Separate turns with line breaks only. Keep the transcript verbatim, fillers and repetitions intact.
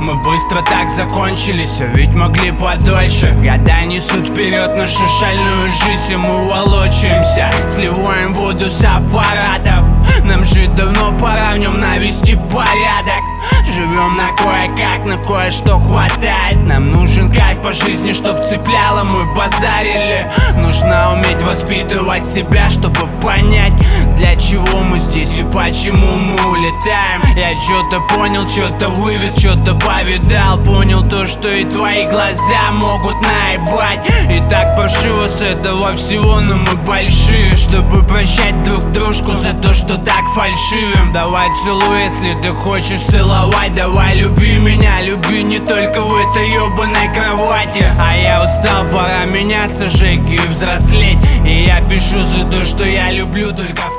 Мы быстро так закончились, а ведь могли подольше. Года несут вперед нашу шальную жизнь, и мы волочаемся, сливаем воду с аппаратов. Нам жить давно пора, в нем навести порядок. Живем на кое-как, на кое-что хватает. Нам нужен кайф по жизни, чтоб цепляло, мы базарили. Нужно уметь воспитывать себя, чтобы понять, для чего мы здесь и почему мы улетаем. Я что-то понял, что-то вывез, что-то повидал. Понял то, что и твои глаза могут наебать. И так паршиво с этого всего, но мы большие, чтобы прощать друг дружку за то, что так фальшивим. Давай целуй, если ты хочешь целовать. Давай люби меня, люби не только в этой ебаной кровати. А я устал, пора меняться, Жеки, и взрослеть. И я пишу за то, что я люблю только в